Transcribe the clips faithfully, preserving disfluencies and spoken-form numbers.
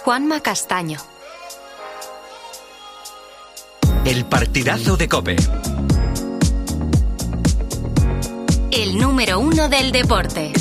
Juanma Castaño. El partidazo de COPE. El número uno del deporte.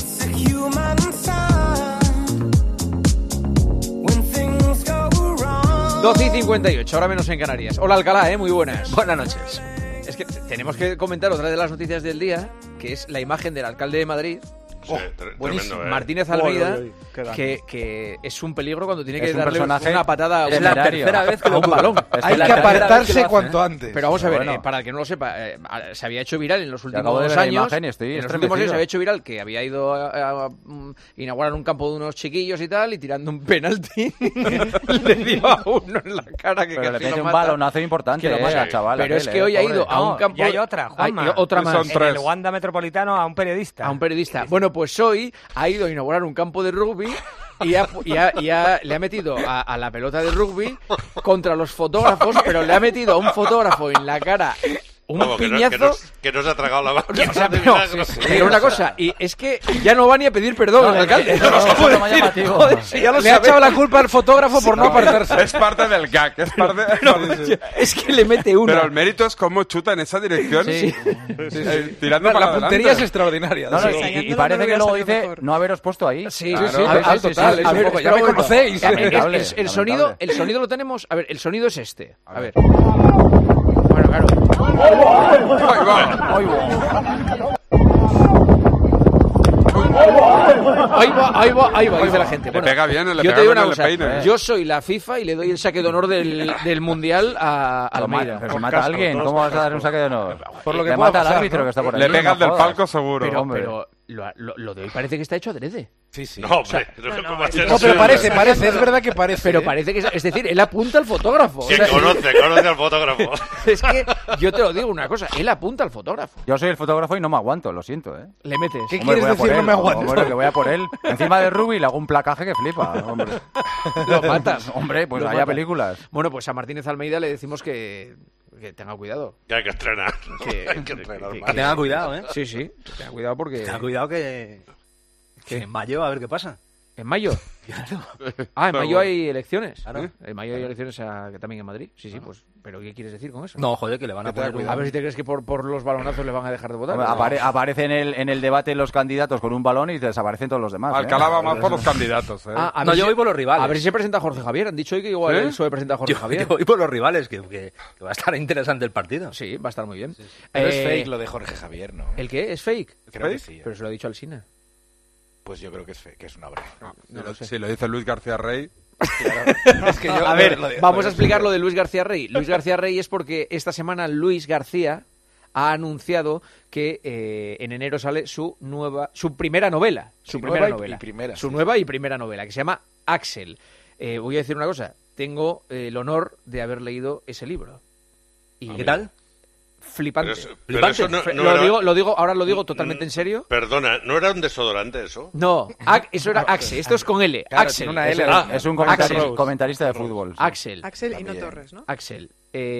doce y cincuenta y ocho, ahora menos en Canarias. Hola Alcalá, ¿eh? Muy buenas. Buenas noches. Es que tenemos que comentar otra de las noticias del día, que es la imagen del alcalde de Madrid. Sí, tre- Buenísimo. tremendo, ¿eh? Martínez Almeida, Uy, uy, uy, qué que, que es un peligro cuando tiene Es que un darle personaje una patada a es un la literario. tercera vez que a lo un ocurre. balón. Es Hay la que tercera vez apartarse que lo hace, cuanto ¿eh? antes. Pero vamos a ver, Bueno. eh, para el que no lo sepa, eh, a- se había hecho viral en los últimos acabo de dos ver la años. imagen y estoy en los últimos estremecido. años se había hecho viral que había ido a, a- a, mm, inaugurar un campo de unos chiquillos y tal, y tirando un penalti le dio a uno en la cara que Pero le casi mete lo un mata. balonazo importante, Que lo eh, mata. al chaval. Pero es aquel, que eh, hoy ha pobre. ido a un No, campo. y hay otra, Juanma. Hay otra Son más. tres. En el Wanda Metropolitano a un periodista. A un periodista. Bueno, pues hoy ha ido a inaugurar un campo de rugby y, ha- y ha- y ha- le ha metido a, a la pelota de rugby contra los fotógrafos, pero le ha metido a un fotógrafo en la cara un Vamos, que no- piñazo. que, no, que no se ha tragado la O vaca. sea, de pero, milagro. pero una cosa, y es que ya no va ni a pedir perdón No, el alcalde. es que- no, Joder, eso es más llamativo. joder, si ya lo Le ha sabe. echado la culpa al fotógrafo por no apartarse. Es parte del gag, es parte... Es que le mete una. Pero el mérito es cómo chuta en esa dirección. Sí. Eh, tirando La, para la puntería adelante. es extraordinaria. No, no, Sí. y, y parece que luego dice no haberos puesto ahí. Sí, Claro, sí, sí, a ver, total, sí, total, sí, es a un ver, poco- ya me pero bueno, conocéis. el- el- Lamentable, el, el lamentable. sonido, el sonido lo tenemos. A ver, el sonido es este. A ver. Bueno, claro. Ahí va. Ay, bueno. Ahí va, ahí va, ahí va, dice la gente. Le pega bien, le yo pega te digo bien una el cosa, peine. yo soy la FIFA y le doy el saque de honor del, del Mundial a a Pero ma- Almeida. pero si mata a alguien, ¿cómo vas a dar un saque de honor? Por lo que Le pueda mata al pasar, árbitro ¿no? que está por ahí. Le pegas no del jodas. palco seguro. Pero, hombre. pero lo, lo- lo de hoy parece que está hecho adrede. Sí, sí. No, hombre. No, ¿cómo va a ser No, así? pero parece, parece, es verdad que parece. Pero ¿eh? parece que es, es decir, él apunta al fotógrafo. O Que sea, conoce, conoce al fotógrafo. es que yo te lo digo una cosa, él apunta al fotógrafo. Yo soy el fotógrafo y no me aguanto, lo siento, ¿eh? Le metes. ¿Qué Hombre, quieres voy a por decir? No él. me aguanto. Hombre, que voy a por él. Encima de Ruby le hago un placaje que flipa, hombre. Lo matas. Hombre, pues Lo haya matas. películas. Bueno, pues a Martínez Almeida le decimos que, que tenga cuidado. Que hay que estrenar. Que, Hay que estrenar que- más. que- Tenga cuidado, ¿eh? Sí, sí, tenga cuidado porque... Tenga cuidado que... que en mayo a ver qué pasa. ¿En mayo? Ah, en Pero mayo bueno. hay elecciones. Claro. En mayo hay elecciones a- que también en Madrid. Sí, sí, pues... ¿Pero qué quieres decir con eso? No, joder, que le van a Que tenga poner un... A ver si te crees que por, por los balonazos le van a dejar de votar. Hombre, ¿no? apare- aparece en el, en el debate los candidatos con un balón y desaparecen todos los demás. ¿eh? Alcalá va más por los candidatos, ¿eh? Ah, a No, ver yo si- voy por los rivales. A ver si se presenta Jorge Javier. Han dicho hoy que igual ¿Sí? el P S O E presenta a Jorge Yo, Javier. yo voy por los rivales, que, que- que va a estar interesante el partido. Sí, va a estar muy bien. Pero es Eh, fake lo de Jorge Javier, ¿no? ¿El qué? ¿Es fake? Creo que ¿Fake? sí. ¿eh? Pero se lo ha dicho Alsina. Pues yo creo que es fake, que es una broma. No lo sé. Si lo dice Luis García Rey. Es que yo- A ver, lo de- vamos lo a de- explicar lo de Luis García Rey. Luis García Rey es porque esta semana Luis García ha anunciado que eh, en enero sale su nueva, su primera novela, su Sí, primera nueva y- novela, y primera, su sí, nueva y primera novela que se llama Axel. Eh, voy a decir una cosa, tengo eh, el honor de haber leído ese libro. Y ¿Qué tal? Flipante. Pero eso- pero Flipante. eso no- Fre- no lo, era- digo, lo digo, ahora lo digo totalmente en serio. Perdona, ¿no era un desodorante eso? No, Ac- eso era Axel, esto es con L. Claro, Axel. tiene una Es, L. Ah, es un Axel. comentarista, comentarista de fútbol. sí. Axel. Axel y no También. Torres, ¿no? Axel.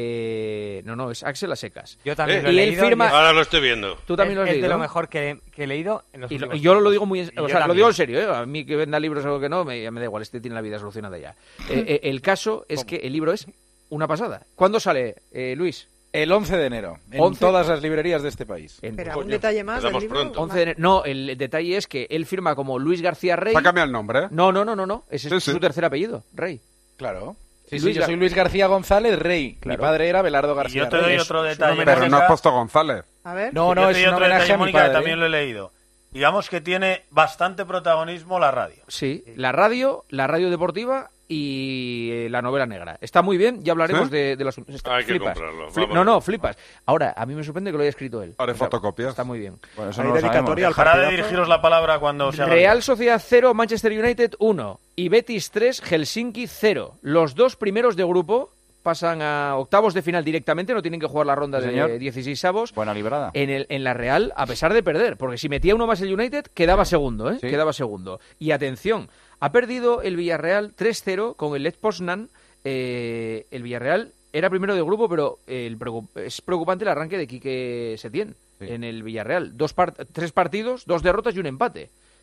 Eh, no, no, es Axel a secas. Yo también Eh, lo he y él leído. firma- y es- Ahora lo estoy viendo. Tú también lo has es leído, de lo ¿no? mejor que, que he leído en los Y, lo- últimos y yo lo tiempos. digo muy en, Y o yo sea, lo también. digo en serio, ¿eh? A mí que venda libros o que no, me, ya me da igual, este tiene la vida solucionada ya. Eh, eh, el caso es que el libro es una pasada. ¿Cuándo sale, eh, Luis? El once de enero, en once todas las librerías de este país. En- Espera, Coño, un detalle más del empezamos libro. pronto. once de enero. No, el detalle es que él firma como Luis García Rey. Se ha cambiado el nombre, ¿eh? No, no, no, no, no. Ese es Sí, sí. su tercer apellido, Rey. Claro. Sí, Luis sí, yo Gar- soy Luis García González Rey. Claro. Mi padre era Belardo Y García yo te doy Rey. otro es detalle, un Pero no Mónica. has puesto González. A ver. No, no, Yo es te doy un otro homenaje detalle, a mi Mónica, que padre. también lo he leído. Digamos que tiene bastante protagonismo la radio. Sí, la radio, la radio deportiva y eh, la novela negra. Está muy bien, ya hablaremos ¿Sí? de, de los... está- Hay que flipas. comprarlo, Fli- vamos. No, no, flipas. Ahora, a mí me sorprende que lo haya escrito él. Haré O sea, fotocopias. Está muy bien. Bueno, eso Hay no lo dedicatoria sabemos. al Dejará de partidazo. dirigiros la palabra cuando se haga Real bien. Sociedad cero, Manchester United uno y Betis tres, Helsinki cero. Los dos primeros de grupo pasan a octavos de final directamente, no tienen que jugar la ronda Sí, de señor. dieciséis avos. Buena librada. En, el, en la Real, a pesar de perder, porque si metía uno más el United, quedaba segundo, ¿eh? Sí. Quedaba segundo. Y atención, ha perdido el Villarreal tres cero con el Lech Poznan. Eh, el Villarreal era primero de grupo, pero el preocup- es preocupante el arranque de Quique Setién Sí. en el Villarreal. Dos par- tres partidos, dos derrotas y un empate.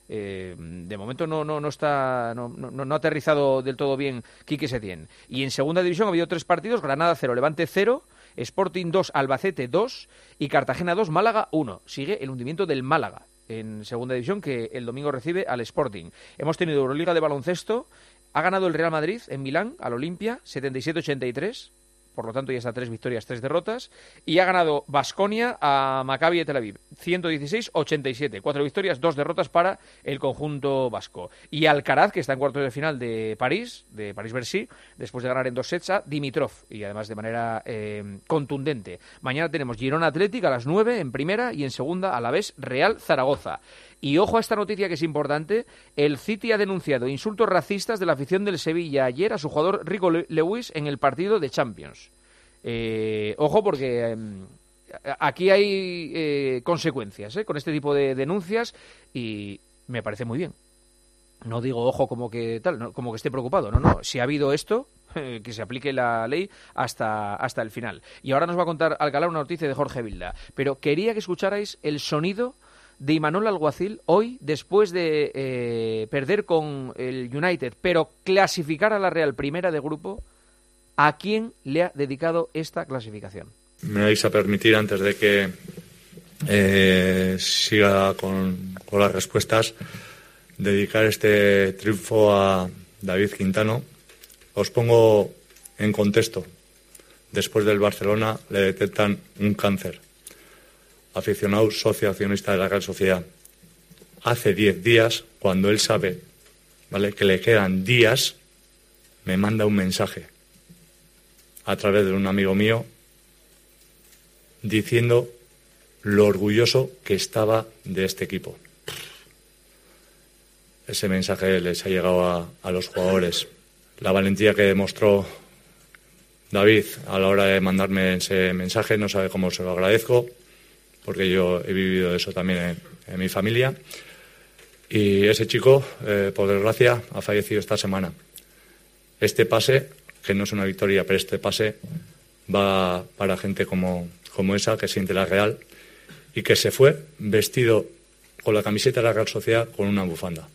Eh, de momento no no no está no, no, no ha aterrizado del todo bien Quique Setién. Y en segunda división ha habido tres partidos: Granada cero, Levante cero, Sporting dos, Albacete dos y Cartagena dos, Málaga uno. Sigue el hundimiento del Málaga en segunda división, que el domingo recibe al Sporting. Hemos tenido Euroliga de baloncesto. Ha ganado el Real Madrid en Milán al Olimpia setenta y siete ochenta y tres. Por lo tanto ya está tres victorias, tres derrotas, y ha ganado Baskonia a Maccabi de Tel Aviv, ciento dieciséis ochenta y siete, cuatro victorias, dos derrotas para el conjunto vasco. Y Alcaraz, que está en cuartos de final de París, de París-Bercy, después de ganar en dos sets a Dimitrov, y además de manera eh, contundente. Mañana tenemos Girona Athletic a las nueve en primera, y en segunda Alavés Real Zaragoza. Y ojo a esta noticia que es importante: el City ha denunciado insultos racistas de la afición del Sevilla ayer a su jugador Rico Lewis en el partido de Champions. Eh, ojo, porque eh, aquí hay eh, consecuencias eh, con este tipo de denuncias, y me parece muy bien. No digo ojo como que tal, no, como que esté preocupado, no, no. Si ha habido esto, eh, que se aplique la ley hasta, hasta el final. Y ahora nos va a contar Alcalá una noticia de Jorge Vilda, pero quería que escucharais el sonido de Imanol Alguacil hoy, después de eh, perder con el United, pero clasificar a la Real Primera de grupo. ¿A quién le ha dedicado esta clasificación? Me vais a permitir, antes de que eh, siga con, con las respuestas, dedicar este triunfo a David Quintano. Os pongo en contexto. Después del Barcelona le detectan un cáncer. Aficionado socio accionista de la Real Sociedad. Hace diez días, cuando él sabe, ¿vale?, que le quedan días, me manda un mensaje a través de un amigo mío diciendo lo orgulloso que estaba de este equipo. Ese mensaje les ha llegado a, a los jugadores. La valentía que demostró David a la hora de mandarme ese mensaje, no sabe cómo se lo agradezco, porque yo he vivido eso también en, en mi familia. Y ese chico, eh, por desgracia, ha fallecido esta semana. Este pase, que no es una victoria, pero este pase va para gente como, como esa, que siente la Real, y que se fue vestido con la camiseta de la Real Sociedad con una bufanda.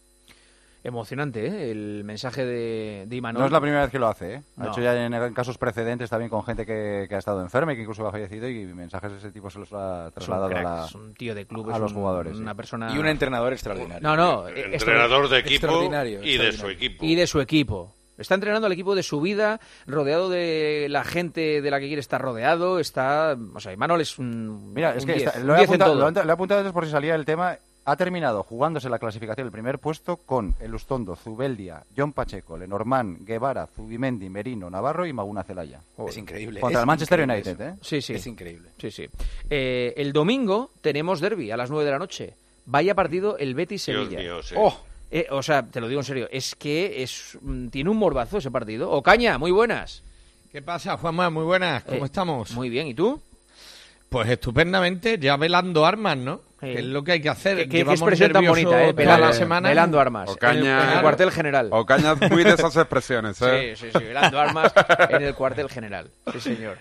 Emocionante, ¿eh? El mensaje de, de Imanol. No es la primera vez que lo hace, ¿eh? Ha no. hecho ya en, en casos precedentes también con gente que, que ha estado enferma y que incluso ha fallecido, y mensajes de ese tipo se los ha trasladado crack, a, la, es un tío de club, a es los un, jugadores. Una sí. persona... Y un entrenador extraordinario. No, no. Entrenador de equipo extraordinario, y de su equipo. Y de su equipo. Está entrenando al equipo de su vida, rodeado de la gente de la que quiere estar rodeado. Está, o sea, Imanol es un Mira, es un que diez, está, un lo, he diez en apuntado, todo. lo he lo he apuntado antes por si salía el tema. Ha terminado jugándose la clasificación el primer puesto con Elustondo, Zubeldia, John Pacheco, Lenormand, Guevara, Zubimendi, Merino, Navarro y Maguna Celaya. Es increíble. Contra es el Manchester increíble United, eso. ¿eh? Sí, sí. Es increíble. Sí, sí. Eh, el domingo tenemos derbi a las nueve de la noche. Vaya partido el Betis-Sevilla. Dios mío, sí. ¡Oh! Eh, o sea, te lo digo en serio, es que es tiene un morbazo ese partido. Ocaña, muy buenas. ¿Qué pasa, Juanma? Muy buenas, ¿cómo Eh, estamos? Muy bien, ¿y tú? Pues estupendamente, ya velando armas, ¿no? Sí. Que es lo que hay que hacer. ¿Qué, qué, qué Llevamos expresión tan nervioso bonita, eh? toda Velando, la semana. velando armas. Ocaña- en, el, en el cuartel general. Ocaña es muy de esas expresiones, ¿eh? Sí, sí, sí, velando armas en el cuartel general. Sí, señor.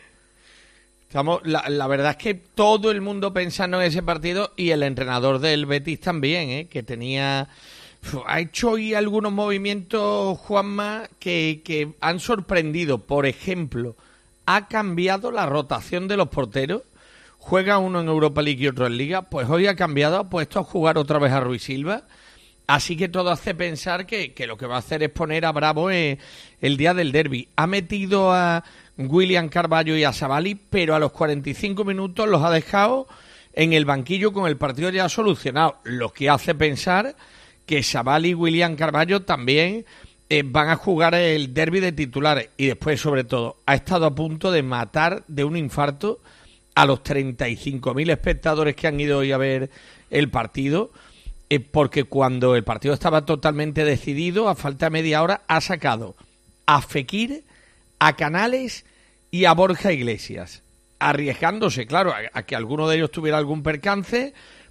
Estamos, la, la verdad es que todo el mundo pensando en ese partido, y el entrenador del Betis también, ¿eh? Que tenía... Ha hecho hoy algunos movimientos, Juanma, que, que han sorprendido. Por ejemplo, ha cambiado la rotación de los porteros. Juega uno en Europa League y otro en Liga. Pues hoy ha cambiado, ha puesto a jugar otra vez a Ruiz Silva. Así que todo hace pensar que, que lo que va a hacer es poner a Bravo eh, el día del derbi. Ha metido a William Carballo y a Savali, pero a los cuarenta y cinco minutos los ha dejado en el banquillo con el partido ya solucionado. Lo que hace pensar que Savali y William Carballo también eh, van a jugar el derbi de titulares. Y después, sobre todo, ha estado a punto de matar de un infarto a los treinta y cinco mil espectadores que han ido hoy a ver el partido, eh, porque cuando el partido estaba totalmente decidido, a falta de media hora, ha sacado a Fekir, a Canales y a Borja Iglesias, arriesgándose, claro, a, a que alguno de ellos tuviera algún percance,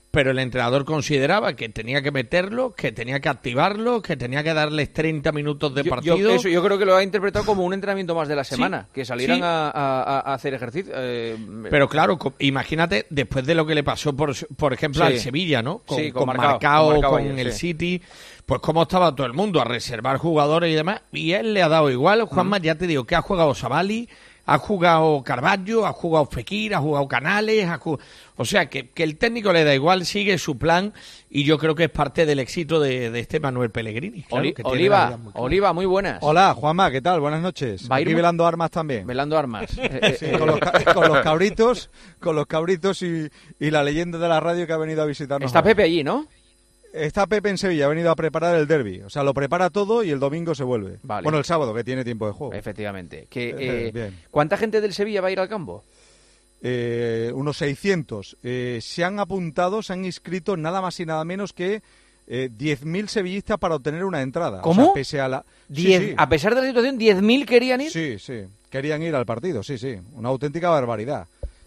pero el entrenador consideraba que tenía que meterlo, que tenía que activarlo, que tenía que darles treinta minutos de Yo- partido. Yo, eso, yo creo que lo ha interpretado como un entrenamiento más de la semana, Sí, que salieran sí. a, a- a hacer ejercicio. eh, Pero claro, co- imagínate, después de lo que le pasó, por, por ejemplo, Sí. al Sevilla, ¿no? Con, Sí, con con Marcao, Marcao, con Marcao con ayer, el sí. City, pues cómo estaba todo el mundo a reservar jugadores y demás, y él le ha dado igual. Juanma, ya te digo, que ha jugado Savali, ha jugado Carvalho, ha jugado Fekir, ha jugado Canales, ha jugado... o sea, que, que el técnico le da igual, sigue su plan, y yo creo que es parte del éxito de, de este Manuel Pellegrini. Claro, Oli- que tiene la Oliva, vida muy clara. Oliva, muy buenas. Hola, Juanma, ¿qué tal? Buenas noches. ¿Va a ir Aquí mu- velando armas también. Velando armas. Eh, eh, Sí, eh, con, los, ca- con los cabritos, con los cabritos y, y la leyenda de la radio que ha venido a visitarnos. Está ahora. Pepe allí, ¿no? Está Pepe en Sevilla, ha venido a preparar el derbi. O sea, lo prepara todo y el domingo se vuelve. Vale. Bueno, el sábado, que tiene tiempo de juego. Efectivamente. Que, Eh, eh, bien. ¿Cuánta gente del Sevilla va a ir al campo? Eh, unos seiscientos. Eh, se han apuntado, se han inscrito nada más y nada menos que eh, diez mil sevillistas para obtener una entrada. ¿Cómo? O sea, pese a la... Sí, Diez- sí. A pesar de la situación, ¿diez mil querían ir? Sí, sí. Querían ir al partido, sí, sí. Una auténtica barbaridad.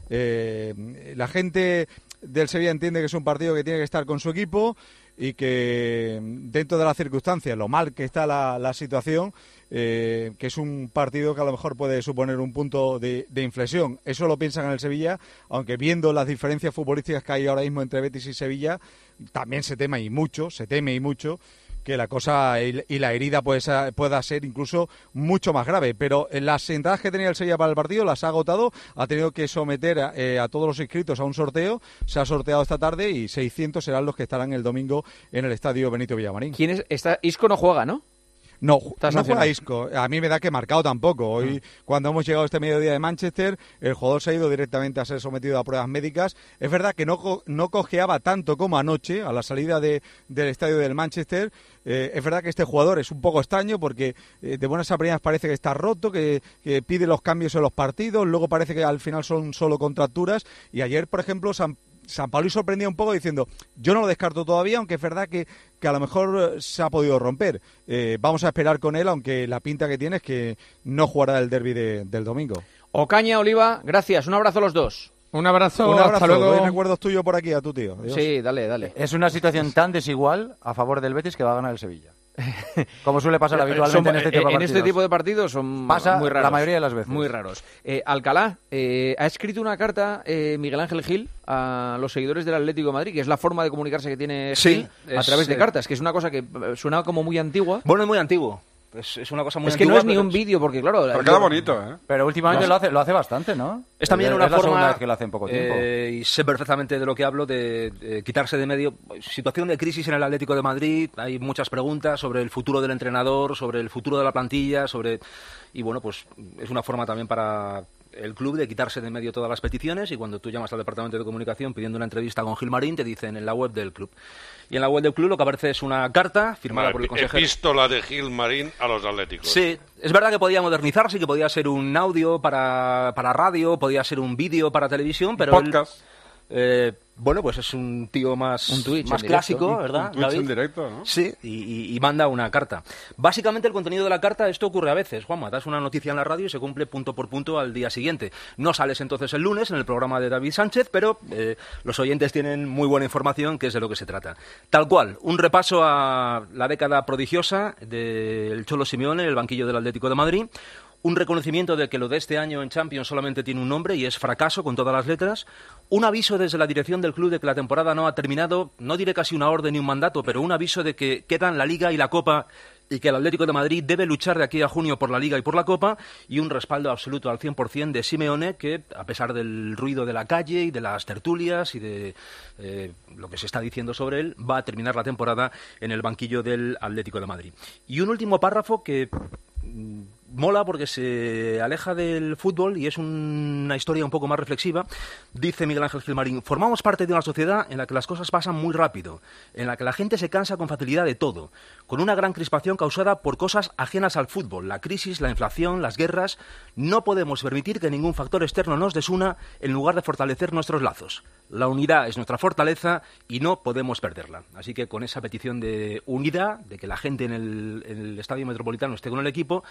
Eh, la gente del Sevilla entiende que es un partido que tiene que estar con su equipo y que dentro de las circunstancias, lo mal que está la, la situación, eh, que es un partido que a lo mejor puede suponer un punto de, de inflexión. Eso lo piensan en el Sevilla, aunque viendo las diferencias futbolísticas que hay ahora mismo entre Betis y Sevilla, también se teme y mucho, se teme y mucho que la cosa y y la herida puede ser- pueda ser incluso mucho más grave. Pero eh, las entradas que tenía el Sevilla para el partido las ha agotado, ha tenido que someter a, eh, a todos los inscritos a un sorteo, se ha sorteado esta tarde y seiscientos serán los que estarán el domingo en el estadio Benito Villamarín. ¿Quién es? Está, Isco no juega, ¿no? No, Está no sancionado. juega Isco. A mí me da que Marcao tampoco. Hoy, cuando hemos llegado este mediodía de Manchester, el jugador se ha ido directamente a ser sometido a pruebas médicas. Es verdad que no, co- no cojeaba tanto como anoche, a la salida de, del estadio del Manchester. Eh, es verdad que este jugador es un poco extraño porque eh, de buenas a primeras parece que está roto, que, que pide los cambios en los partidos, luego parece que al final son solo contracturas. Y ayer, por ejemplo, San San Pauli sorprendía un poco diciendo, yo no lo descarto todavía, aunque es verdad que, que a lo mejor eh, se ha podido romper. Eh, vamos a esperar con él, aunque la pinta que tiene es que no jugará el derbi de- del domingo. Ocaña, Oliva, gracias. Un abrazo a los dos. Un abrazo, Un abrazo, hasta luego. doy recuerdos tuyos por aquí a tu tío. Adiós. Sí, dale, dale. Es una situación tan desigual a favor del Betis que va a ganar el Sevilla. Como suele pasar habitualmente Son- en este tipo de en partidos. este tipo de partidos son Pasa muy raros. la mayoría de las veces. Muy raros. Eh, Alcalá, eh, ha escrito una carta eh, Miguel Ángel Gil a los seguidores del Atlético de Madrid, que es la forma de comunicarse que tiene Sí, Gil a es, través de eh, cartas, que es una cosa que eh, suena como muy antigua. Bueno, es muy antiguo. Es, es una cosa muy Es que antigua. no es ni pero un vídeo, porque claro... Pero yo- queda bonito, ¿eh? Pero últimamente No. lo hace, lo hace bastante, ¿no? Es también Es una la segunda forma, vez que lo hace en poco tiempo. eh, y sé perfectamente de lo que hablo, de, de quitarse de medio. Situación de crisis en el Atlético de Madrid, hay muchas preguntas sobre el futuro del entrenador, sobre el futuro de la plantilla, sobre... Y bueno, pues es una forma también para el club de quitarse de medio todas las peticiones, y cuando tú llamas al departamento de comunicación pidiendo una entrevista con Gilmarín, te dicen en la web del club. Y en la web del club lo que aparece es una carta firmada Una por el epi- consejero. epístola de Gil Marín a los Atléticos. Sí, es verdad que podía modernizarse, que podía ser un audio para, para radio, podía ser un vídeo para televisión, pero él, Podcast. eh, bueno, pues es un tío más, Un Twitch más en clásico, directo. ¿verdad, Un Twitch David? en directo, ¿no? Sí, y, y- y manda una carta. Básicamente el contenido de la carta, esto ocurre a veces, Juanma, das una noticia en la radio y se cumple punto por punto al día siguiente. No sales entonces el lunes en el programa de David Sánchez, pero eh, los oyentes tienen muy buena información, que es de lo que se trata. Tal cual, un repaso a la década prodigiosa del Cholo Simeone en el banquillo del Atlético de Madrid. Un reconocimiento de que lo de este año en Champions solamente tiene un nombre y es fracaso con todas las letras. Un aviso desde la dirección del club de que la temporada no ha terminado, no diré casi una orden ni un mandato, pero un aviso de que quedan la Liga y la Copa y que el Atlético de Madrid debe luchar de aquí a junio por la Liga y por la Copa, y un respaldo absoluto al cien por ciento de Simeone, que a pesar del ruido de la calle y de las tertulias y de eh, lo que se está diciendo sobre él, va a terminar la temporada en el banquillo del Atlético de Madrid. Y un último párrafo que mm, mola porque se aleja del fútbol y es un- una historia un poco más reflexiva. Dice Miguel Ángel Gilmarín: formamos parte de una sociedad en la que las cosas pasan muy rápido, en la que la gente se cansa con facilidad de todo, con una gran crispación causada por cosas ajenas al fútbol, la crisis, la inflación, las guerras. No podemos permitir que ningún factor externo nos desuna en lugar de fortalecer nuestros lazos. La unidad es nuestra fortaleza y no podemos perderla. Así que con esa petición de unidad, de que la gente en el, en el Estadio Metropolitano esté con el equipo, el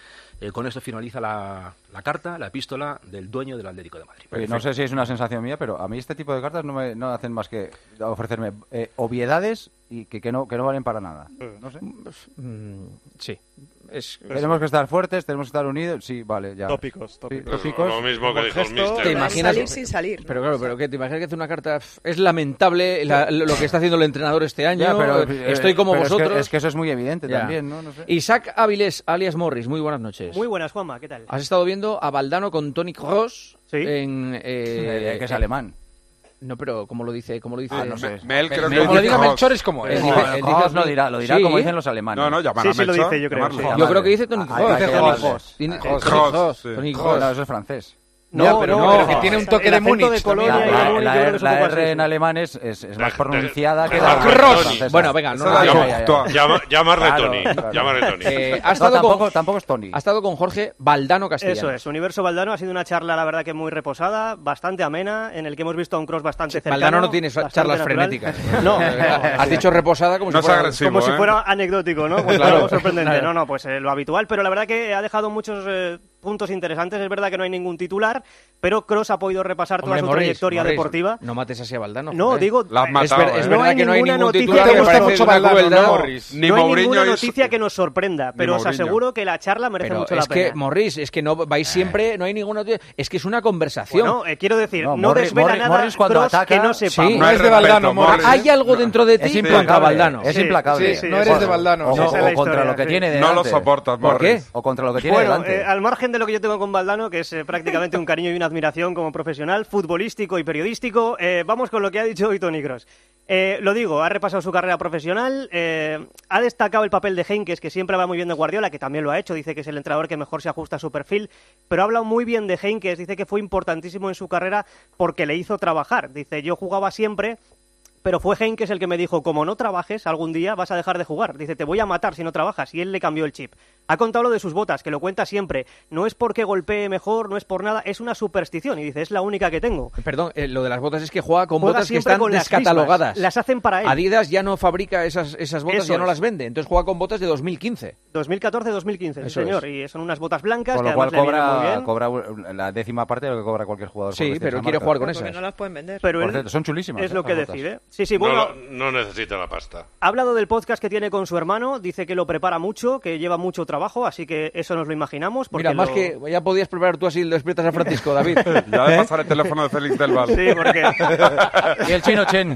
eh, con esto finaliza la, la carta, la epístola del dueño del Atlético de Madrid. Oye, no sé si es una sensación mía, pero a mí este tipo de cartas no, me, no hacen más que ofrecerme eh, obviedades y que, que, no, que no valen para nada. No sé. Mm, sí. Es, tenemos que estar fuertes, tenemos que estar unidos. Sí, vale, ya. Tópicos, tópicos. Sí, tópicos. Lo mismo que dijo el mister. ¿Te imaginas? Salir sin salir. Pero claro, pero ¿qué? ¿Te imaginas que hace una carta? Es lamentable la, lo que está haciendo el entrenador este año. Ya, pero, eh, Estoy como pero vosotros. Es que, es que eso es muy evidente Ya. también, ¿no? No sé. Isaac Avilés, alias Morris, muy buenas noches. Muy buenas, Juanma, ¿qué tal? Has estado viendo a Valdano con Toni Kroos Sí. en... Eh, que es alemán. No, pero ¿cómo lo dice? ¿Cómo lo dice? Ah, no sé. Mel creo que Como lo diga dice Melchor es como Él es. dice- Él dice- Kroos no dirá, lo dirá Sí. como dicen los alemanes. No, no, llamar Sí, a sí lo Melchor, dice, yo creo, llamarlo. sí. Yo creo que dice Toni Ah, Kroos. dice Toni Kroos. Kroos. Toni Kroos, Kroos. sí. Toni No, Kroos. eso es francés. No, No, pero, no, pero que tiene un toque el de acento Múnich. de Colonia también. y La, de Múnich, la yo creo R, que es un la poco R así, en sí. alemán es, es, es más Eh, pronunciada que mejor la que Kroos. Toni. Bueno, venga, no, Esa no, la ya, llamo- ya, ya. Toa. Llama- Llamarle Claro, Tony. claro. Llamarle Tony. Eh, ha No, estado tampoco, con tampoco es Tony. ha estado con Jorge Valdano Castellanos. Eso es, Universo Valdano ha sido una charla, la verdad, que muy reposada, bastante amena, en el que hemos visto a un Kroos bastante cercano. Valdano no tiene bastante charlas natural. frenéticas. No, Has dicho reposada como No si es fuera... agresivo. como si ¿eh? fuera anecdótico, ¿no? Pues Claro. algo sorprendente. Claro. No, no, pues eh, lo habitual, pero la verdad que ha dejado muchos eh, puntos interesantes. Es verdad que no hay ningún titular, pero Kroos ha podido repasar toda Hombre, su Morris, trayectoria Morris, deportiva. No mates así a Valdano. No, joder. digo, La has eh, matado, Es, ver- es ¿eh? No verdad hay que no hay ninguna ningún noticia titular que que me parece guste de una Valdano, crueldad. ¿no? Morris. Ni no hay Mourinho ninguna y- noticia que nos sorprenda, pero os Mourinho. aseguro que la charla merece Pero mucho es la que, pena. Morris, es que no vais siempre, no hay ninguna noticia. Es que es una conversación. Bueno, eh, quiero decir, No, no, Morris- desvela Morris- nada Morris cuando Kroos ataca- que no sepa. Sí. No es de respeto, Valdano, Morris. Morris. Hay algo dentro de ti Es contra implacable. Valdano. Es Sí, implacable. sí, sí, No eres de Valdano. O, Esa es o la contra historia, lo que sí. tiene No delante. lo soportas, ¿Por qué? Morris. O contra lo que tiene Bueno, delante. eh, al margen de lo que yo tengo con Valdano, que es eh, prácticamente un cariño y una admiración como profesional, futbolístico y periodístico, eh, vamos con lo que ha dicho hoy Toni Kroos. Eh, lo digo, ha repasado su carrera profesional, eh, ha destacado el papel de Heynckes, que siempre va muy bien de Guardiola, que también lo ha hecho, dice que es el entrenador que mejor se ajusta a su perfil, pero ha hablado muy bien de Heynckes, dice que fue importantísimo en su carrera porque le hizo trabajar. Dice, yo jugaba siempre, pero fue Heynckes el que me dijo, como no trabajes, algún día vas a dejar de jugar. Dice, te voy a matar si no trabajas. Y él le cambió el chip. Ha contado lo de sus botas, que lo cuenta siempre. No es porque golpee mejor, no es por nada, es una superstición. Y dice, es la única que tengo. Perdón, eh, lo de las botas es que juega con Juega botas que siempre están con las descatalogadas. mismas. Las hacen para él. Adidas ya no fabrica esas, esas botas, Eso ya no es. las vende. Entonces juega con botas de dos mil quince. dos mil catorce dos mil quince, sí, Eso señor. es. Y son unas botas blancas Con que lo cual además le vienen muy cobra, bien. cobra la décima parte de lo que cobra cualquier jugador. Sí, por vestir pero esa quiere marca. jugar con Porque esas. no las pueden vender. Pero Por él cierto, son chulísimas. es eh, lo que las botas. decide. Sí, sí, No, bueno, lo- no necesita la pasta. ha hablado del podcast que tiene con su hermano, dice que lo prepara mucho, que lleva mucho trabajo, así que eso nos lo imaginamos. Porque Mira, más lo- que ya podías preparar tú así el despiertas a Francisco, David. Ya de pasar el teléfono de Félix del Val. Sí, porque... Y el chino Chen.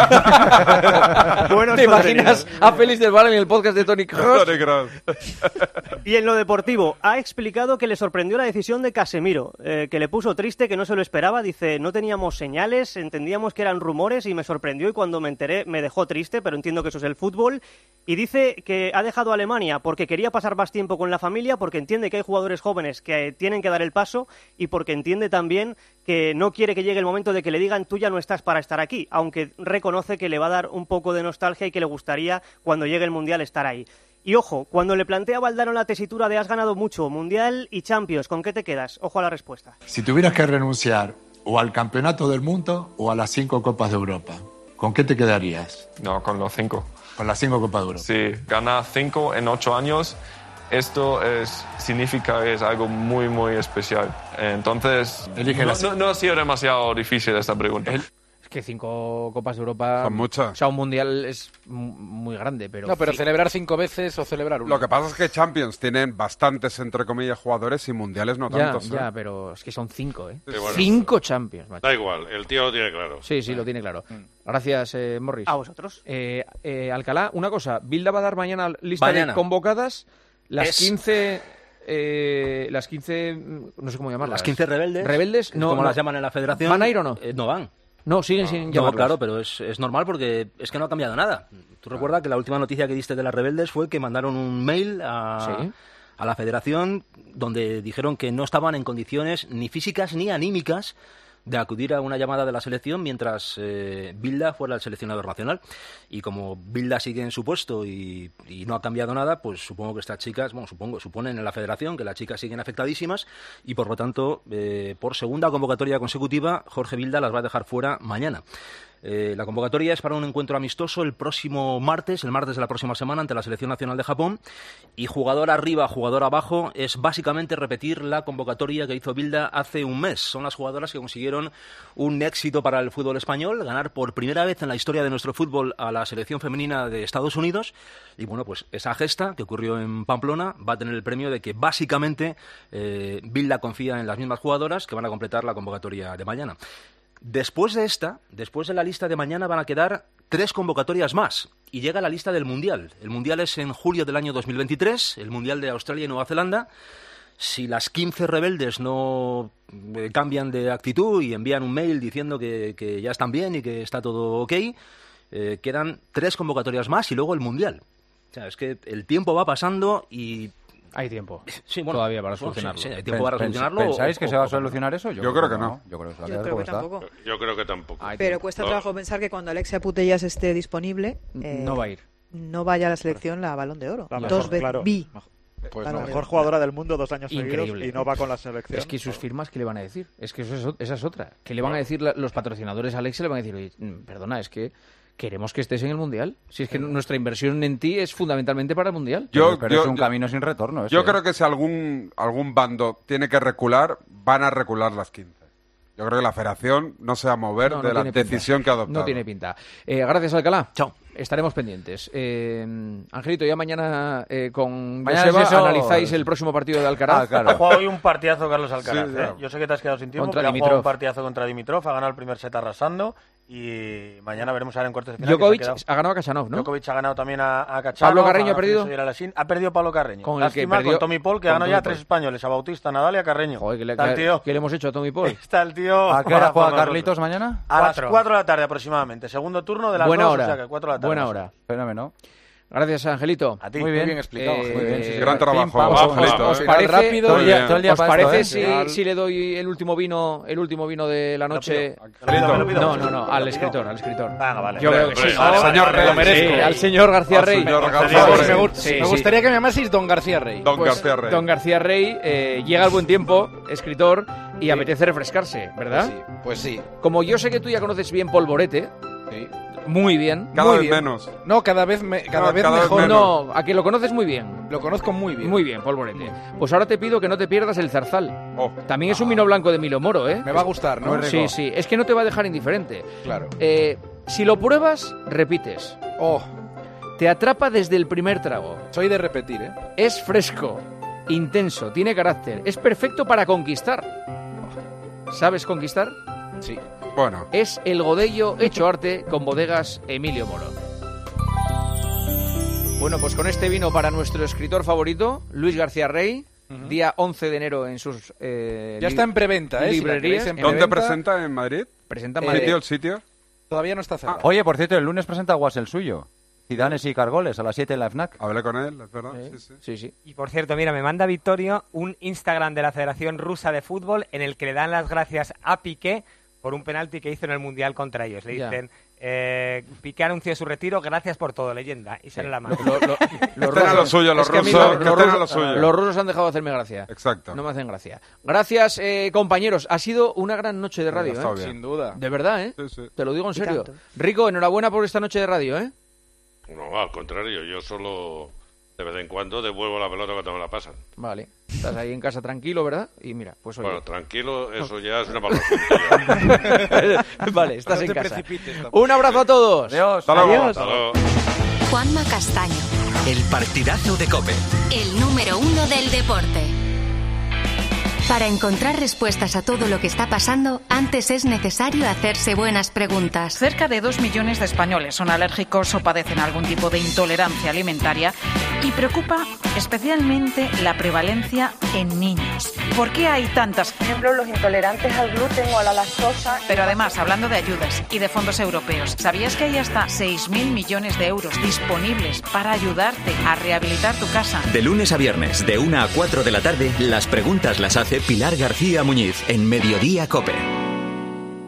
Buenos ¿Te imaginas contenidos. a Félix del Val en el podcast de Toni Kroos? Toni Kroos. Y en lo deportivo, ha explicado que le sorprendió la decisión de Casemiro, eh, que le puso triste, que no se lo esperaba. Dice, no teníamos señales, entendíamos que eran rumores y me sorprendió y cuando me enteré me dejó triste, pero entiendo que eso es el fútbol. Y dice que ha dejado a Alemania porque quería pasar más tiempo con la familia, porque entiende que hay jugadores jóvenes que tienen que dar el paso y porque entiende también que no quiere que llegue el momento de que le digan tú ya no estás para estar aquí, aunque reconoce que le va a dar un poco de nostalgia y que le gustaría cuando llegue el Mundial estar ahí. Y ojo, cuando le plantea a Valdano la tesitura de has ganado mucho, Mundial y Champions, ¿con qué te quedas? Ojo a la respuesta. Si tuvieras que renunciar o al campeonato del mundo o a las cinco Copas de Europa, ¿con qué te quedarías? No, con los cinco. Con las cinco Copas de Europa. Sí, ganar cinco en ocho años, esto es, significa que es algo muy, muy especial. Entonces, Elige no, las- no, no ha sido demasiado difícil esta pregunta. Es que cinco Copas de Europa... Son muchas. O sea, un Mundial es mu- muy grande, pero... No, pero ci- celebrar cinco veces o celebrar uno. Lo que pasa es que Champions tienen bastantes, entre comillas, jugadores y mundiales no Ya, tantos. ya, ¿eh? pero es que son cinco, ¿eh? Sí, bueno. Cinco Champions, macho. Da igual, el tío lo tiene claro. Sí, sí, lo tiene claro. Gracias, eh, Morris. A vosotros. Eh, eh, Alcalá, una cosa. Bilda va a dar mañana lista Mañana. de convocadas. Las Es- quince... eh, las quince... No sé cómo llamarlas. Las quince rebeldes. ¿Rebeldes? No, como no. las llaman en la federación. ¿Van a ir o no? Eh, no van. No, siguen sin No, llamarlas. claro, pero es, es normal porque es que no ha cambiado nada. Tú recuerdas que la última noticia que diste de las rebeldes fue que mandaron un mail a, Sí. a la federación donde dijeron que no estaban en condiciones ni físicas ni anímicas de acudir a una llamada de la selección mientras eh, Bilda fuera el seleccionador nacional. Y como Bilda sigue en su puesto y, y no ha cambiado nada, pues supongo que estas chicas, bueno, supongo, suponen en la federación que las chicas siguen afectadísimas y por lo tanto, eh, por segunda convocatoria consecutiva, Jorge Bilda las va a dejar fuera mañana. Eh, la convocatoria es para un encuentro amistoso el próximo martes, el martes de la próxima semana, ante la Selección Nacional de Japón. Y jugador arriba, jugador abajo, es básicamente repetir la convocatoria que hizo Bilda hace un mes. Son las jugadoras que consiguieron un éxito para el fútbol español, ganar por primera vez en la historia de nuestro fútbol a la selección femenina de Estados Unidos. Y bueno, pues esa gesta que ocurrió en Pamplona va a tener el premio de que básicamente eh, Bilda confía en las mismas jugadoras que van a completar la convocatoria de mañana. Después de esta, después de la lista de mañana, van a quedar tres convocatorias más y llega la lista del Mundial. El Mundial es en julio del año dos mil veintitrés, el Mundial de Australia y Nueva Zelanda. Si las quince rebeldes no eh, cambian de actitud y envían un mail diciendo que, que ya están bien y que está todo ok, eh, quedan tres convocatorias más y luego el Mundial. O sea, es que el tiempo va pasando y... Hay tiempo sí, bueno, todavía para bueno, solucionarlo. Sí, sí, hay tiempo para solucionarlo. ¿Pensáis o, que o, se va a o, solucionar eso? Yo, yo creo que no. Yo creo que, Yo creo que tampoco. Yo creo que tampoco. Pero cuesta no. trabajo pensar que cuando Alexia Putellas esté disponible... Eh, no va a ir. No vaya a la selección la Balón de Oro. La mejor, Dos veces. claro. Vi. Pues Balón la de mejor Oro. jugadora del mundo dos años Increíble. seguidos y no va con la selección. Es que sus firmas, ¿qué le van a decir? Es que eso es, esa es otra. ¿Qué le van a decir la- los patrocinadores a Alexia? Le van a decir, oye, mm, perdona, es que queremos que estés en el Mundial. Si es que nuestra inversión en ti es fundamentalmente para el Mundial. Yo- pero yo- es un camino sin retorno. ese, Yo ¿eh? creo que si algún, algún bando tiene que recular, van a recular las quince. Yo creo que la federación no se va a mover No, no de la tiene pinta. decisión que ha adoptado. No tiene pinta. Eh, gracias, Alcalá. Chao. Estaremos pendientes. Eh, Angelito, ya mañana eh, con Mañana Joseba es eso- analizáis el próximo partido de Alcaraz. Ah, claro. Ha jugado hoy un partidazo Carlos Alcaraz. Sí, ¿eh? claro. Yo sé que te has quedado sin tiempo, Contra pero ha Dimitrov. jugado un partidazo contra Dimitrov, ha ganado el primer set arrasando y mañana veremos ahora en cuartos de final. que se ha Djokovic quedado. ha ganado a Kachanov, ¿no? Djokovic ha ganado también a, a Kachanov. ¿Pablo Carreño ha ganado perdido? Felipe Lasín. Ha perdido Pablo Carreño. Con el que Lástima, perdió- con Tommy Paul, que con ganó Tommy ya Paul. tres españoles, a Bautista, Nadal y a Carreño. Joder, ¿qué le, Está el tío. qué le hemos hecho a Tommy Paul? Está el tío... ¿A qué hora para juega nosotros. Carlitos mañana? A Cuatro. las cuatro de la tarde aproximadamente. Segundo turno de las Buena dos, hora. o sea que cuatro de la tarde. Buena más o hora. menos. Fenómeno. Gracias, Angelito. A ti. Muy bien. Muy bien explicado. Eh, Muy bien, sí, sí. Gran trabajo, pim, pam, Angelito, ¿Os, os eh. parece, Rápido, todo el día- todo el día ¿os para parece esto, si, ¿eh? si le doy el último vino el último vino de la noche? Angelito. Me lo pido. No, no, no, al escritor, al escritor. Venga, vale. Yo creo que sí. Hombre, ¿no? al señor Rey. Lo merezco. Sí, al señor García Al Rey. señor Venga, García señor Rey. Me, gu- Sí, me sí. gustaría que me llamaseis Don García Rey. Don Pues, García Rey. Don García Rey, eh, llega el buen tiempo, escritor, y apetece refrescarse, ¿verdad? Sí, pues sí. Como yo sé que tú ya conoces bien Polvorete, sí. muy bien, Cada muy vez bien. menos. No, cada vez, me, cada No, vez cada vez mejor. menos. No, a que lo conoces muy bien. Lo conozco muy bien. Muy bien, Polvorete. Pues ahora te pido que no te pierdas el zarzal. Oh. También es un vino blanco de Milo Moro, ¿eh? Me va a gustar, ¿no? Muy rico. Sí, sí, es que no te va a dejar indiferente. Claro. Eh, si lo pruebas, repites. Oh, Te atrapa desde el primer trago. soy de repetir, ¿eh? Es fresco, intenso, tiene carácter. Es perfecto para conquistar. ¿Sabes conquistar? Sí. Bueno, Es el Godello hecho arte con bodegas Emilio Moro. Bueno, pues con este vino para nuestro escritor favorito, Luis García Rey, día once de enero en sus eh, Ya li- está en preventa, ¿eh? Si la librerías. queréis en ¿dónde preventa, presenta? ¿En Madrid? Presenta en ¿El Madrid. sitio? ¿El sitio? Todavía no está cerrado. Oye, por cierto, el lunes presenta Guas el suyo. Zidanes y Cargoles a las siete en la FNAC. Hablé con él, es verdad. Sí, Sí, sí. sí, sí. Y por cierto, mira, me manda Vittorio un Instagram de la Federación Rusa de Fútbol en el que le dan las gracias a Piqué por un penalti que hizo en el Mundial contra ellos. Le Ya. dicen, eh, Piqué anunció su retiro, gracias por todo, leyenda. Y sale la mano. Lo- lo- los Estén a lo suyo, los es que a mí rusos, lo- que los estén a rusos- lo suyo. Los rusos han dejado de hacerme gracia. Exacto. No me hacen gracia. Gracias, eh, compañeros. Ha sido una gran noche de radio, Ha estado ¿eh? bien. Sin duda. De verdad, ¿eh? Sí, sí. Te lo digo en Y serio. tanto. Rico, enhorabuena por esta noche de radio, ¿eh? No, al contrario, yo solo de vez en cuando devuelvo la pelota cuando me la pasan. Vale. Estás ahí en casa tranquilo, ¿verdad? Y mira, pues oye. Bueno, tranquilo, eso ya es una palabra. Vale, estás No en te casa. precipites tampoco. Un abrazo a todos. Adiós. Hasta luego. Adiós. Hasta luego. Juanma Castaño, El partidazo de COPE. el número uno del deporte. Para encontrar respuestas a todo lo que está pasando, antes es necesario hacerse buenas preguntas. Cerca de dos millones de españoles son alérgicos o padecen algún tipo de intolerancia alimentaria y preocupa especialmente la prevalencia en niños. ¿Por qué hay tantas? Por ejemplo, los intolerantes al gluten o a la lactosa. Pero además, hablando de ayudas y de fondos europeos, ¿sabías que hay hasta seis mil millones de euros disponibles para ayudarte a rehabilitar tu casa? De lunes a viernes, de una a cuatro de la tarde, las preguntas las hace Pilar García Muñiz en Mediodía COPE.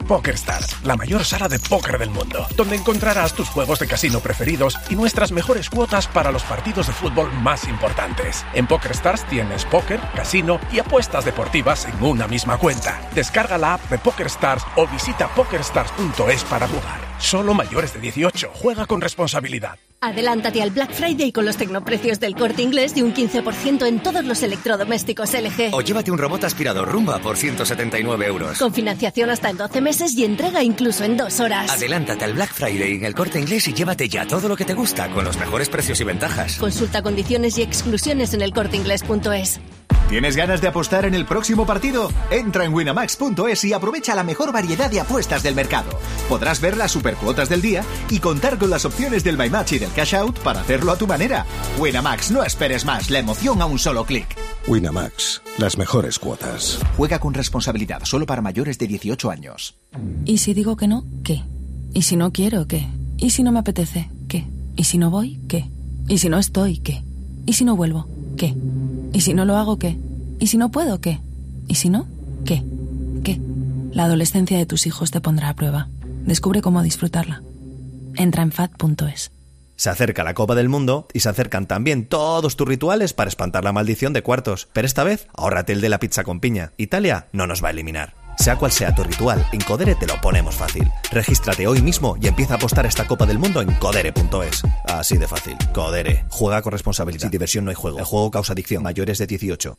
PokerStars, la mayor sala de póker del mundo, donde encontrarás tus juegos de casino preferidos y nuestras mejores cuotas para los partidos de fútbol más importantes. En PokerStars tienes póker, casino y apuestas deportivas en una misma cuenta. Descarga la app de PokerStars o visita pokerstars punto es para jugar. Solo mayores de dieciocho. Juega con responsabilidad. Adelántate al Black Friday con los tecnoprecios del Corte Inglés y un quince por ciento en todos los electrodomésticos L G. O llévate un robot aspirador Rumba por ciento setenta y nueve euros. Con financiación hasta en doce meses y entrega incluso en dos horas. Adelántate al Black Friday en el Corte Inglés y llévate ya todo lo que te gusta con los mejores precios y ventajas. Consulta condiciones y exclusiones en el corte inglés punto es. ¿Tienes ganas de apostar en el próximo partido? Entra en winamax punto es y aprovecha la mejor variedad de apuestas del mercado. Podrás ver las supercuotas del día y contar con las opciones del My Match y del Cash Out para hacerlo a tu manera. Winamax, no esperes más, la emoción a un solo clic. Winamax, las mejores cuotas. Juega con responsabilidad, solo para mayores de dieciocho años. ¿Y si digo que no? ¿Qué? ¿Y si no quiero? ¿Qué? ¿Y si no me apetece? ¿Qué? ¿Y si no voy? ¿Qué? ¿Y si no estoy? ¿Qué? ¿Y si no vuelvo? ¿Qué? ¿Y si no lo hago? ¿Qué? ¿Y si no puedo? ¿Qué? ¿Y si no? ¿Qué? ¿Qué? La adolescencia de tus hijos te pondrá a prueba. Descubre cómo disfrutarla. Entra en fat punto es. Se acerca la Copa del Mundo y se acercan también todos tus rituales para espantar la maldición de cuartos. Pero esta vez, ahórrate el de la pizza con piña. Italia no nos va a eliminar. Sea cual sea tu ritual, en Codere te lo ponemos fácil. Regístrate hoy mismo y empieza a apostar esta Copa del Mundo en codere punto es. Así de fácil. Codere. Juega con responsabilidad. Sin diversión no hay juego. El juego causa adicción. Mayores de dieciocho.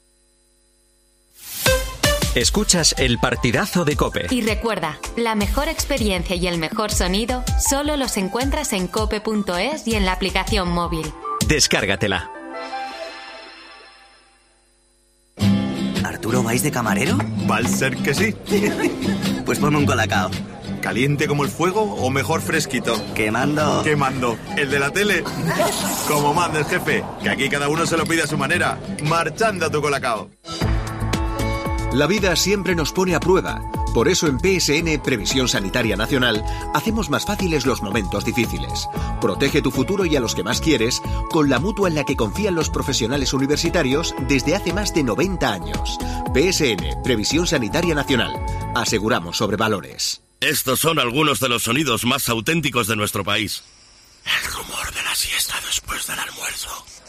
Escuchas el partidazo de COPE. Y recuerda, la mejor experiencia y el mejor sonido solo los encuentras en cope punto es y en la aplicación móvil. Descárgatela. ¿Arturo, vais de camarero? Va a ser que sí. Pues ponme un colacao. ¿Caliente como el fuego o mejor fresquito? Quemando. Quemando. ¿El de la tele? Como manda el jefe, que aquí cada uno se lo pide a su manera. Marchando a tu colacao. La vida siempre nos pone a prueba. Por eso en P S N, Previsión Sanitaria Nacional, hacemos más fáciles los momentos difíciles. Protege tu futuro y a los que más quieres con la mutua en la que confían los profesionales universitarios desde hace más de noventa años. P S N, Previsión Sanitaria Nacional. Aseguramos sobre valores. Estos son algunos de los sonidos más auténticos de nuestro país. El rumor de la siesta después del almuerzo.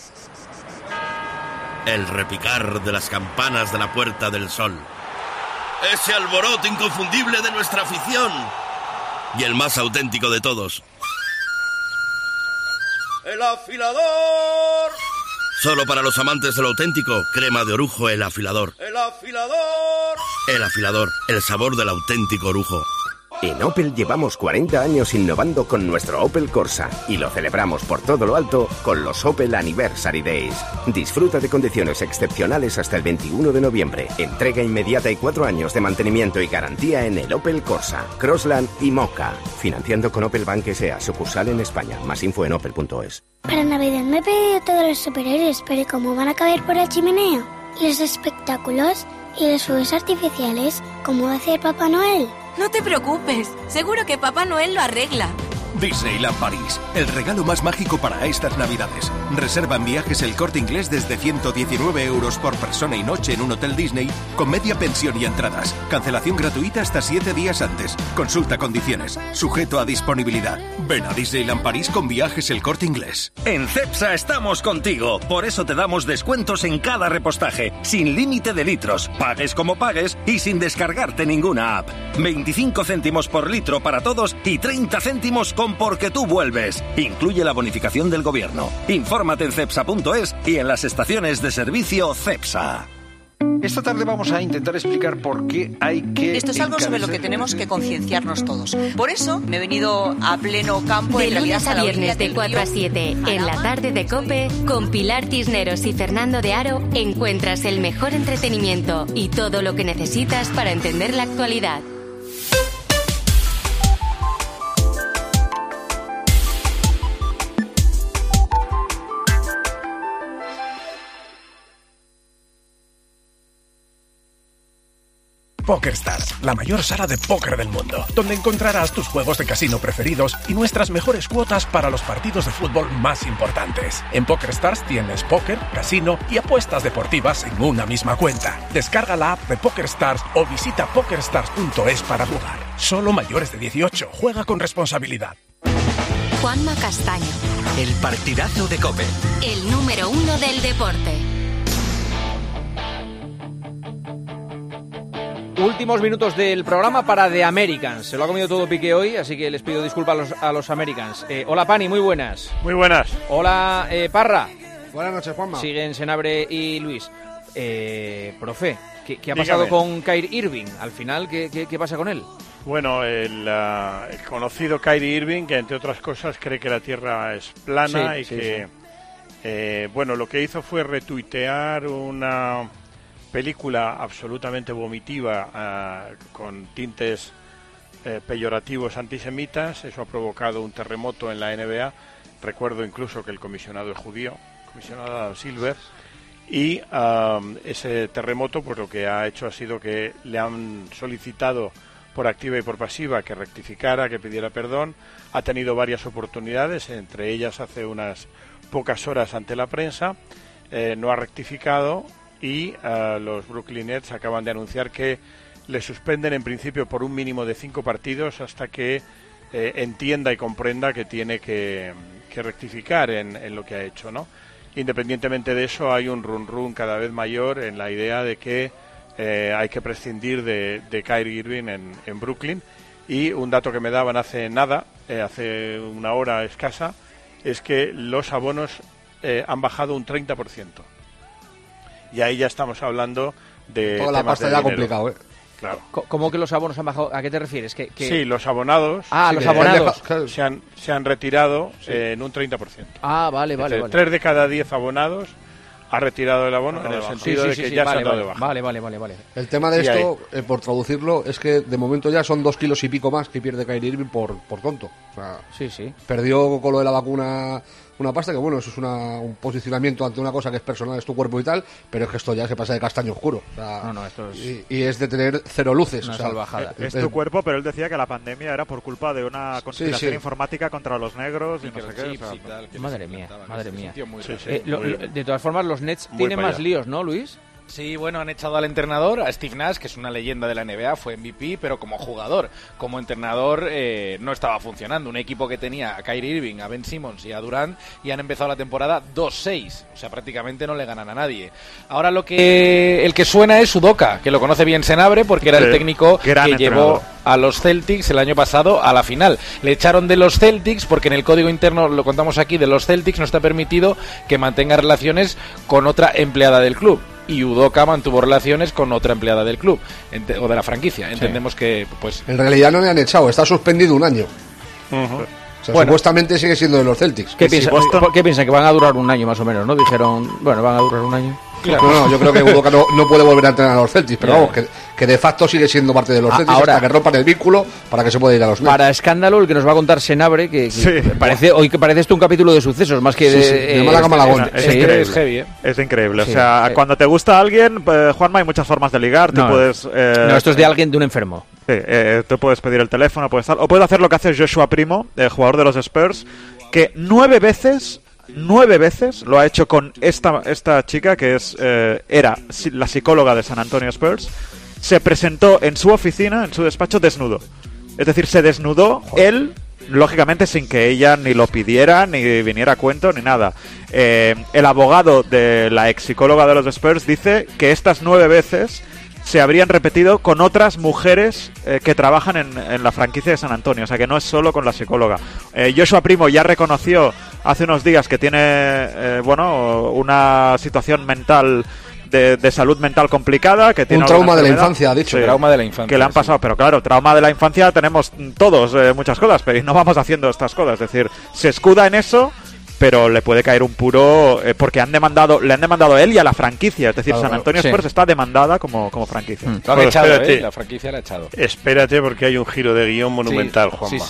El repicar de las campanas de la Puerta del Sol. Ese alboroto inconfundible de nuestra afición. Y el más auténtico de todos. ¡El afilador! Solo para los amantes de lo auténtico, crema de orujo El Afilador. ¡El afilador! El Afilador, el sabor del auténtico orujo. En Opel llevamos cuarenta años innovando con nuestro Opel Corsa y lo celebramos por todo lo alto con los Opel Anniversary Days. Disfruta de condiciones excepcionales hasta el veintiuno de noviembre. Entrega inmediata y cuatro años de mantenimiento y garantía en el Opel Corsa, Crossland y Mocha. Financiando con Opel Bank S A, sucursal en España. Más info en opel punto es. Para Navidad me he pedido todos los superhéroes, pero ¿cómo van a caber por la chimenea? ¿Y los espectáculos? ¿Y los fuegos artificiales? ¿Cómo va a hacer Papá Noel? No te preocupes, seguro que Papá Noel lo arregla. Disneyland París, el regalo más mágico para estas Navidades. Reserva en Viajes El Corte Inglés desde ciento diecinueve euros por persona y noche en un hotel Disney con media pensión y entradas. Cancelación gratuita hasta siete días antes. Consulta condiciones. Sujeto a disponibilidad. Ven a Disneyland París con Viajes El Corte Inglés. En Cepsa estamos contigo. Por eso te damos descuentos en cada repostaje, sin límite de litros, pagues como pagues y sin descargarte ninguna app. veinticinco céntimos por litro para todos y treinta céntimos con Porque tú vuelves. Incluye la bonificación del gobierno. Infórmate en cepsa punto es y en las estaciones de servicio Cepsa. Esta tarde vamos a intentar explicar por qué hay que... Esto es algo sobre lo que tenemos que concienciarnos todos. Por eso me he venido a pleno campo. De en realidad, lunes a viernes de cuatro a siete en la tarde de COPE, con Pilar Cisneros y Fernando de Aro, encuentras el mejor entretenimiento y todo lo que necesitas para entender la actualidad. PokerStars, la mayor sala de póker del mundo, donde encontrarás tus juegos de casino preferidos y nuestras mejores cuotas para los partidos de fútbol más importantes. En PokerStars tienes póker, casino y apuestas deportivas en una misma cuenta. Descarga la app de PokerStars o visita pokerstars punto es para jugar. Solo mayores de dieciocho. Juega con responsabilidad. Juanma Castaño. El partidazo de COPE. El número uno del deporte. Últimos minutos del programa para The Americans. Se lo ha comido todo Piqué hoy, así que les pido disculpas a los, a los Americans. Eh, hola Pani, muy buenas. Muy buenas. Hola eh, Parra. Buenas noches, Juanma. Siguen Senabre y Luis. Eh, profe, ¿qué, qué ha pasado Dígame. con Kyrie Irving? Al final, ¿qué, qué, qué pasa con él? Bueno, el, uh, el conocido Kyrie Irving, que entre otras cosas cree que la Tierra es plana sí, y sí, que, sí. Eh, bueno, lo que hizo fue retuitear una película absolutamente vomitiva uh, con tintes eh, peyorativos antisemitas. Eso ha provocado un terremoto en la N B A. Recuerdo incluso que el comisionado es judío, comisionado Adam Silver, y um, ese terremoto pues lo que ha hecho ha sido que le han solicitado por activa y por pasiva que rectificara, que pidiera perdón. Ha tenido varias oportunidades, entre ellas hace unas pocas horas ante la prensa, eh, no ha rectificado y uh, los Brooklyn Nets acaban de anunciar que le suspenden en principio por un mínimo de cinco partidos hasta que eh, entienda y comprenda que tiene que, que rectificar en, en lo que ha hecho, ¿no? Independientemente de eso, hay un run run cada vez mayor en la idea de que eh, hay que prescindir de, de Kyrie Irving en, en Brooklyn. Y un dato que me daban hace nada, eh, hace una hora escasa, es que los abonos eh, han bajado un treinta por ciento. Y ahí ya estamos hablando de toda la pasta ya complicado, ¿eh? Claro. ¿Cómo que los abonos han bajado? ¿A qué te refieres? ¿Que, que... Sí, los abonados, ah, sí, los abonados. Se, han, se han retirado sí. eh, en un treinta por ciento. Ah, vale, vale, vale. Tres de cada diez abonados ha retirado el abono, no, en el sentido sí, sí, de que sí, sí, ya vale, se ha dado vale, de baja. Vale, vale, vale, vale. El tema de esto, eh, por traducirlo, es que de momento ya son dos kilos y pico más que pierde Kyrie Irving por, por tonto. O sea, sí, sí. Perdió con lo de la vacuna una pasta, que bueno, eso es una, un posicionamiento ante una cosa que es personal, es tu cuerpo y tal, pero es que esto ya se pasa de castaño oscuro. O sea, no, no, esto es... Y, y es de tener cero luces. Una o sea, salvajada. Es, es tu cuerpo, pero él decía que la pandemia era por culpa de una conspiración sí, sí. informática contra los negros y, y no sé qué. O sea, tal, madre mía, madre mía. Muy sí, sí, eh, lo, muy lo, de todas formas, los Nets tienen más líos, ¿no, Luis? Sí, bueno, han echado al entrenador, a Steve Nash, que es una leyenda de la N B A, fue M V P, pero como jugador, como entrenador eh, no estaba funcionando. Un equipo que tenía a Kyrie Irving, a Ben Simmons y a Durant, y han empezado la temporada dos seis, o sea, prácticamente no le ganan a nadie. Ahora lo que el que suena es Udoka, que lo conoce bien Senabre, porque era el técnico que entrenador. llevó a los Celtics el año pasado a la final. Le echaron de los Celtics porque en el código interno, lo contamos aquí, de los Celtics no está permitido que mantenga relaciones con otra empleada del club. Y Udoka mantuvo relaciones con otra empleada del club ente- o de la franquicia. Entendemos sí. que, pues... En realidad no le han echado, está suspendido un año. Uh-huh. O sea, bueno, supuestamente sigue siendo de los Celtics. ¿Qué piensan? ¿Qué piensan? Que van a durar un año más o menos, ¿no? Dijeron, bueno, van a durar un año. Claro. No, no, yo creo que Udoka no, no puede volver a entrenar a los Celtics, pero vamos, que, que de facto sigue siendo parte de los Celtics ahora, hasta que rompan el vínculo para que se pueda ir a los Nets. Para escándalo, el que nos va a contar Senabre, que, que sí. parece hoy que parece esto un capítulo de sucesos, más que sí, de... Sí, eh, de Málaga Malagón. Es, es, increíble. Es, heavy, ¿eh? es increíble, sí. o sea, eh. cuando te gusta alguien, eh, Juanma, hay muchas formas de ligar, no, tú puedes... Eh, no, esto es de alguien, de un enfermo. Sí, eh, tú puedes pedir el teléfono, puedes tal, o puedes hacer lo que hace Joshua Primo, el jugador de los Spurs, que nueve veces... Nueve veces lo ha hecho con esta esta chica que es eh, era la psicóloga de San Antonio Spurs. Se presentó en su oficina, en su despacho, desnudo. Es decir, se desnudó Joder. él, lógicamente sin que ella ni lo pidiera, ni viniera a cuento, ni nada. Eh, el abogado de la ex psicóloga de los Spurs dice que estas nueve veces se habrían repetido con otras mujeres eh, que trabajan en, en la franquicia de San Antonio, o sea que no es solo con la psicóloga. Eh, Joshua Primo ya reconoció hace unos días que tiene eh, bueno una situación mental de, de salud mental complicada, que tiene un trauma de la infancia, ha dicho. Sí, trauma de la infancia. Que le han pasado, sí. pero claro, trauma de la infancia tenemos todos eh, muchas cosas, pero no vamos haciendo estas cosas, es decir, se escuda en eso. Pero le puede caer un puro eh, porque han demandado, le han demandado a él y a la franquicia, es decir, claro, San Antonio sí. Spurs está demandada como, como franquicia. Mm. Lo han echado, espérate, ¿eh? La franquicia la ha echado. Espérate porque hay un giro de guión monumental, sí, Juanma. Sí, sí,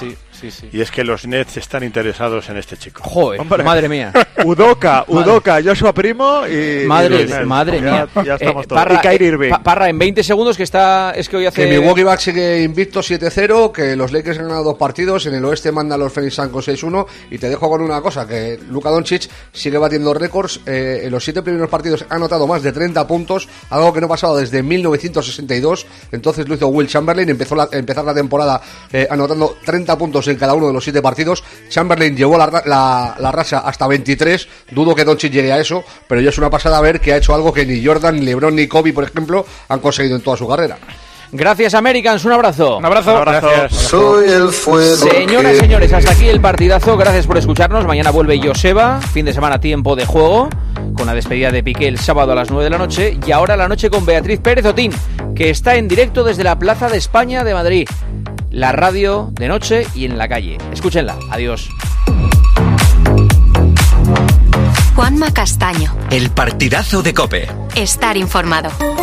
Sí, sí. Y es que los Nets están interesados en este chico. Joder, Hombre. madre mía. Udoka, Udoka, Joshua Primo y... Madre, y de, madre mía. Ya, ya estamos eh, todos. Parra, y Kyrie Irving. Eh, Parra, en veinte segundos que está... Es que hoy hace... Que Milwaukee Bucks sigue invicto siete cero, que los Lakers han ganado dos partidos, en el oeste mandan los Phoenix Suns con seis uno, y te dejo con una cosa, que Luka Doncic sigue batiendo récords, eh, en los siete primeros partidos ha anotado más de treinta puntos, algo que no pasaba desde mil novecientos sesenta y dos, entonces lo hizo Will Chamberlain, empezó la, empezar la temporada eh, anotando treinta puntos en cada uno de los siete partidos. Chamberlain llevó la, la, la racha hasta veintitrés, dudo que Doncic llegue a eso, pero ya es una pasada ver que ha hecho algo que ni Jordan, ni LeBron, ni Kobe, por ejemplo, han conseguido en toda su carrera. Gracias, Americans, un abrazo. Un abrazo. Un abrazo. Gracias. Soy el fuego. Señoras y que... señores, hasta aquí el partidazo. Gracias por escucharnos. Mañana vuelve Joseba. Fin de semana, tiempo de juego. Con la despedida de Piqué el sábado a las nueve de la noche. Y ahora la noche con Beatriz Pérez Otín, que está en directo desde la Plaza de España de Madrid. La radio de noche y en la calle. Escúchenla. Adiós. Juanma Castaño. El partidazo de COPE. Estar informado.